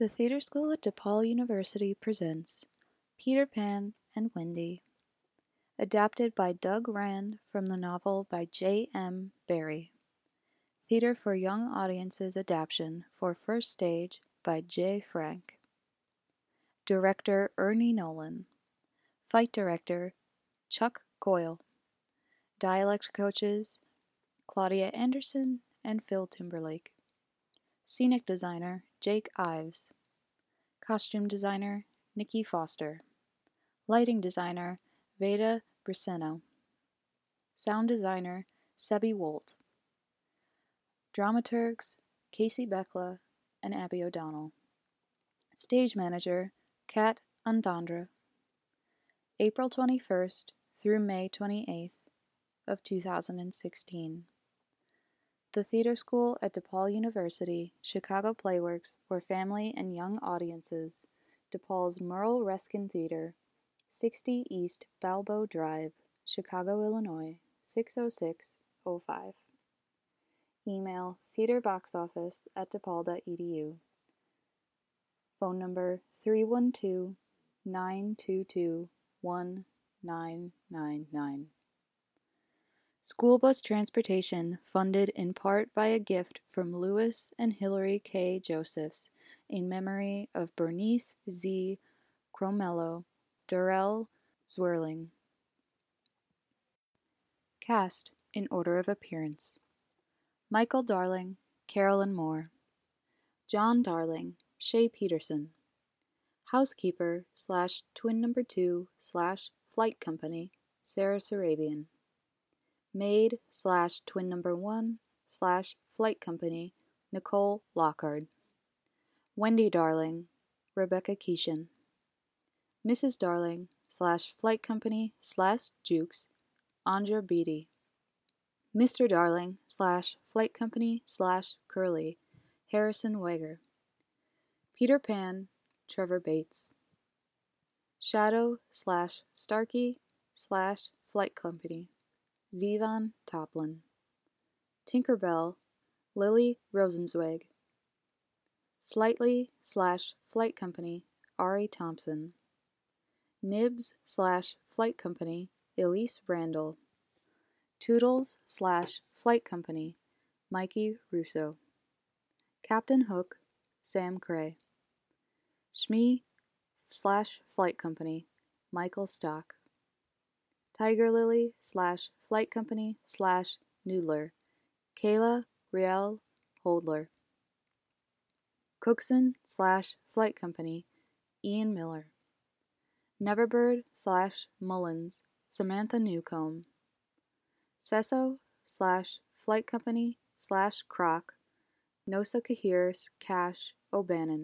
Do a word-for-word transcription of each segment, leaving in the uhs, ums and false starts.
The Theatre School at DePaul University presents Peter Pan and Wendy, adapted by Doug Rand from the novel by J M Barrie. Theater for Young Audiences adaptation for First Stage by Jay Frank. Director Ernie Nolan. Fight Director Chuck Coyle. Dialect Coaches Claudia Anderson and Phil Timberlake. Scenic Designer Jake Ives. Costume Designer Nikki Foster. Lighting Designer Veda Briseno. Sound Designer Sebi Wolt. Dramaturgs Casey Beckla and Abby O'Donnell. Stage Manager Kat Andandra. April twenty-first through May twenty-eighth of two thousand sixteen. The Theatre School at DePaul University, Chicago Playworks for Family and Young Audiences, DePaul's Merle Reskin Theater, sixty East Balbo Drive, Chicago, Illinois, six oh six oh five. Email theaterboxoffice at depal dot e d u. Phone number three one two, nine two two, one nine nine nine. School bus transportation funded in part by a gift from Louis and Hillary K. Josephs in memory of Bernice Z. Cromello, Durrell Zwirling. Cast in order of appearance: Michael Darling, Carolyn Moore. John Darling, Shay Peterson. Housekeeper slash twin number two slash flight company, Sarah Sarabian. Maid slash twin number one slash flight company, Nicole Lockhart. Wendy Darling, Rebecca Keeshan. Missus Darling slash flight company slash Jukes, Andra Beatty. Mister Darling slash flight company slash Curly, Harrison Wager. Peter Pan, Trevor Bates. Shadow slash Starkey slash flight company, Zevan Toplin. Tinkerbell, Lily Rosenzweig. Slightly slash flight company, Ari Thompson. Nibs slash flight company, Elise Randall. Toodles slash flight company, Mikey Russo. Captain Hook, Sam Cray. Shmee slash flight company, Michael Stock. Tiger Lily slash flight company slash Noodler, Kayla Riel Holdler. Cookson slash flight company, Ian Miller. Neverbird slash Mullins, Samantha Newcomb. Sesso slash flight company slash Croc, Nosa Kahirs Cash O'Bannon.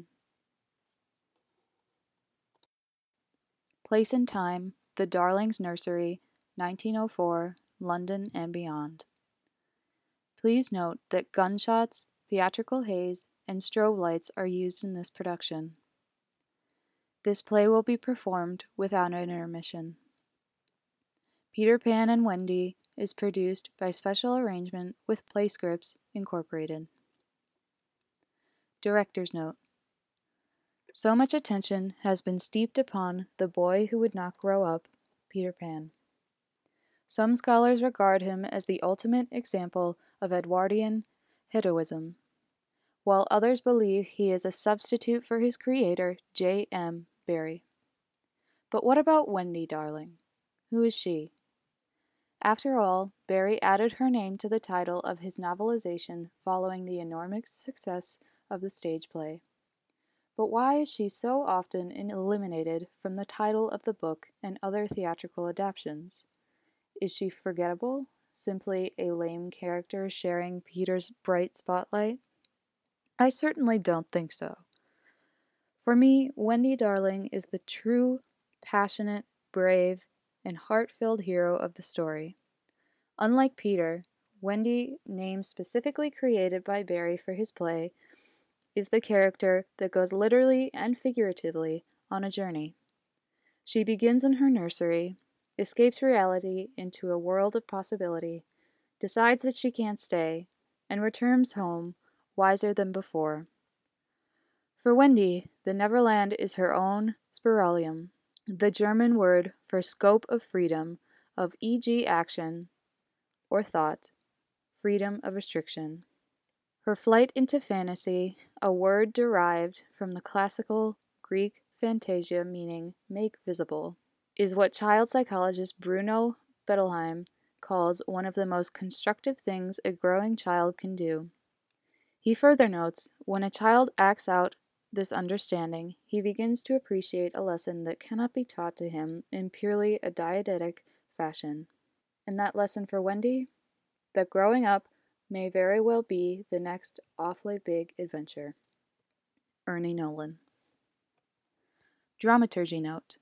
Place and time: The Darlings Nursery, nineteen oh four, London and beyond. Please note that gunshots, theatrical haze, and strobe lights are used in this production. This play will be performed without an intermission. Peter Pan and Wendy is produced by Special Arrangement with Playscripts Incorporated. Director's Note: So much attention has been steeped upon the boy who would not grow up, Peter Pan. Some scholars regard him as the ultimate example of Edwardian heroism, while others believe he is a substitute for his creator, J M Barrie. But what about Wendy Darling? Who is she? After all, Barrie added her name to the title of his novelization following the enormous success of the stage play. But why is she so often eliminated from the title of the book and other theatrical adaptations? Is she forgettable, simply a lame character sharing Peter's bright spotlight? I certainly don't think so. For me, Wendy Darling is the true, passionate, brave, and heart-filled hero of the story. Unlike Peter, Wendy, name specifically created by Barrie for his play, is the character that goes literally and figuratively on a journey. She begins in her nursery, escapes reality into a world of possibility, decides that she can't stay, and returns home wiser than before. For Wendy, the Neverland is her own spiralium, the German word for scope of freedom, of for example action or thought, freedom of restriction. Her flight into fantasy, a word derived from the classical Greek fantasia meaning make visible, is what child psychologist Bruno Bettelheim calls one of the most constructive things a growing child can do. He further notes, when a child acts out this understanding, he begins to appreciate a lesson that cannot be taught to him in purely a didactic fashion. And that lesson for Wendy? That growing up may very well be the next awfully big adventure. Ernie Nolan. Dramaturgy note.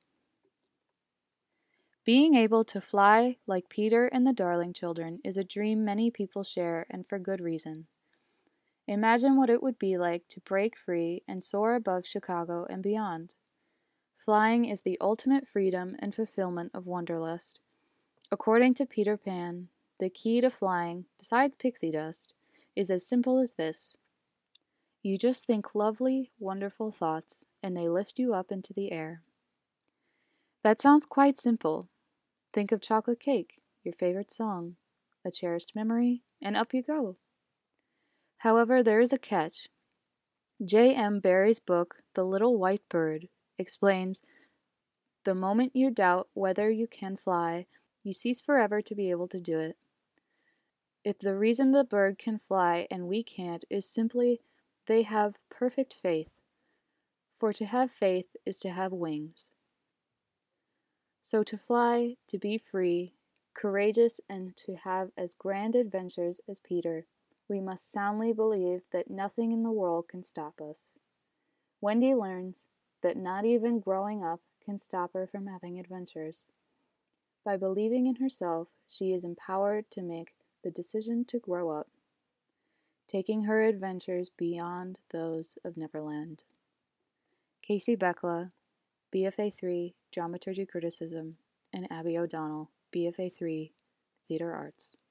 Being able to fly like Peter and the Darling children is a dream many people share, and for good reason. Imagine what it would be like to break free and soar above Chicago and beyond. Flying is the ultimate freedom and fulfillment of wanderlust. According to Peter Pan, the key to flying, besides pixie dust, is as simple as this. You just think lovely, wonderful thoughts, and they lift you up into the air. That sounds quite simple. Think of chocolate cake, your favorite song, a cherished memory, and up you go. However, there is a catch. J M Barrie's book, The Little White Bird, explains, the moment you doubt whether you can fly, you cease forever to be able to do it. If the reason the bird can fly and we can't is simply they have perfect faith, for to have faith is to have wings. So to fly, to be free, courageous, and to have as grand adventures as Peter, we must soundly believe that nothing in the world can stop us. Wendy learns that not even growing up can stop her from having adventures. By believing in herself, she is empowered to make the decision to grow up, taking her adventures beyond those of Neverland. Casey Bekla, B F A three, Dramaturgy Criticism, and Abby O'Donnell, B F A three, Theater Arts.